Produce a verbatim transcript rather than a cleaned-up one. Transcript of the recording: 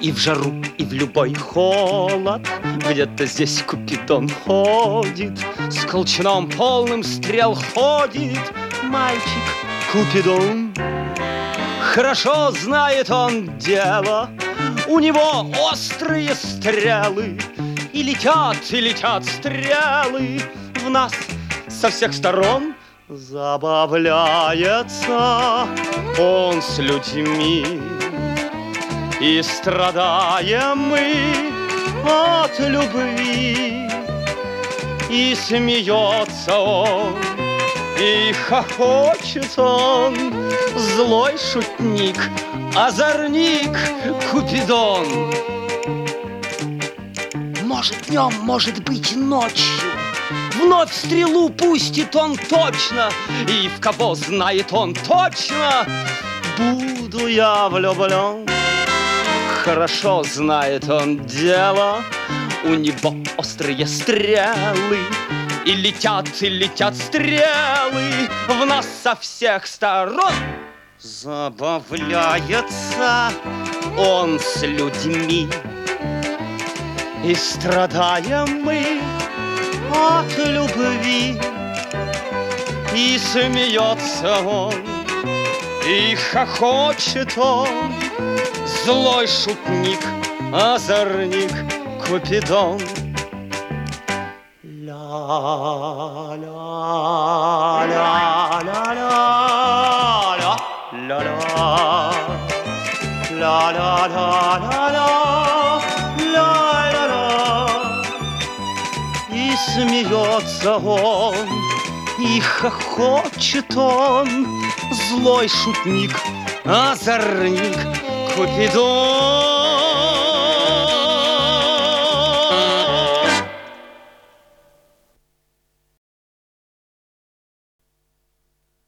И в жару, и в любой холод где-то здесь Купидон ходит, с колчаном полным стрел ходит мальчик Купидон. Хорошо знает он дело, у него острые стрелы, и летят, и летят стрелы в нас со всех сторон. Забавляется он с людьми, и страдаем мы от любви. И смеется он, и хохочет он, злой шутник, озорник Купидон. Может днем, может быть ночью, вновь стрелу пустит он точно, и в кого знает он точно, буду я влюблен. Хорошо знает он дело, у него острые стрелы, и летят, и летят стрелы в нас со всех сторон. Забавляется он с людьми, и страдаем мы от любви. И смеется он, и хохочет он, злой шутник, озорник Купидон. И смеется он, и хохочет он, злой шутник, озорник Купидон.